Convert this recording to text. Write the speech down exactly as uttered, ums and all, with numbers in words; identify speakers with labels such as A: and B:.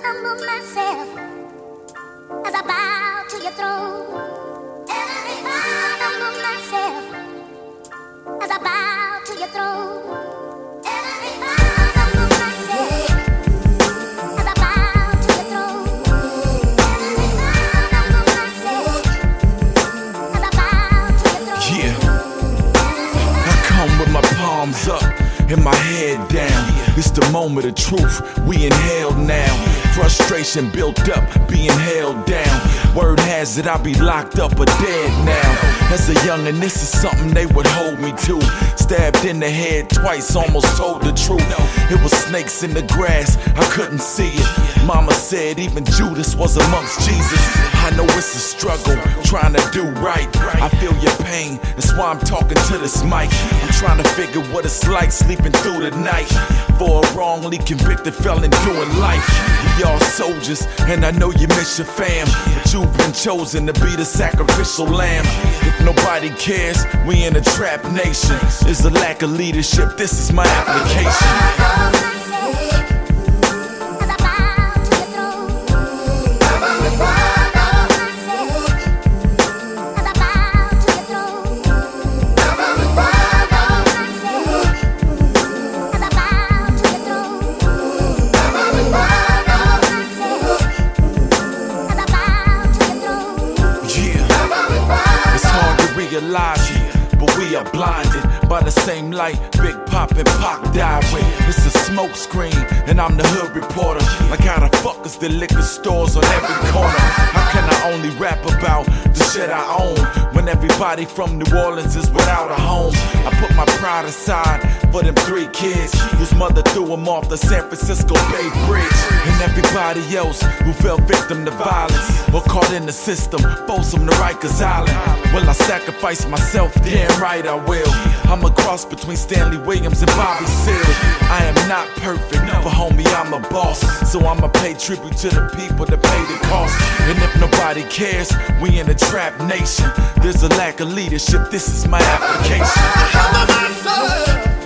A: humble myself as I bow to your throne. Heavenly Father, humble myself as I bow to your throne. Heavenly Father, humble myself as I bow to your throne. Heavenly Father, humble myself as I bow to your throne.
B: Yeah, I come with my palms up and my head down. It's the moment of truth, we inhale now. Frustration built up, being held down. Word has it I'll be locked up or dead now. As a youngin', this is something they would hold me to. Stabbed in the head twice, almost told the truth. It was snakes in the grass, I couldn't see it. Mama said even Judas was amongst Jesus. I know it's a struggle, trying to do right. I feel your pain, that's why I'm talking to this mic. I'm trying to figure what it's like sleeping through the night for a wrongly convicted felon doing life. We all soldiers, and I know you miss your fam, but you've been chosen to be the sacrificial lamb. If nobody cares, we in a trap nation. There's a lack of leadership, this is my application. Realize it, but we are blinded by the same light Big Pop and Pac died with. It's a smoke screen, and I'm the hood reporter. Like how the fuck is the liquor stores on every corner? How can I only rap about the shit I own when everybody from New Orleans is without a home? I put my pride aside for them three kids whose mother threw them off the San Francisco Bay Bridge, and everybody else who fell victim to violence or caught in the system, Folsom to Rikers Island. Will I sacrifice myself? Damn right I will. I'm a cross between Stanley Williams and Bobby Seale. I am not perfect, but homie I'm a boss, so I'ma pay tribute to the people that pay the cost. And if nobody cares, we in a trap nation. There's a lack of leadership, this is my application.
C: I humble myself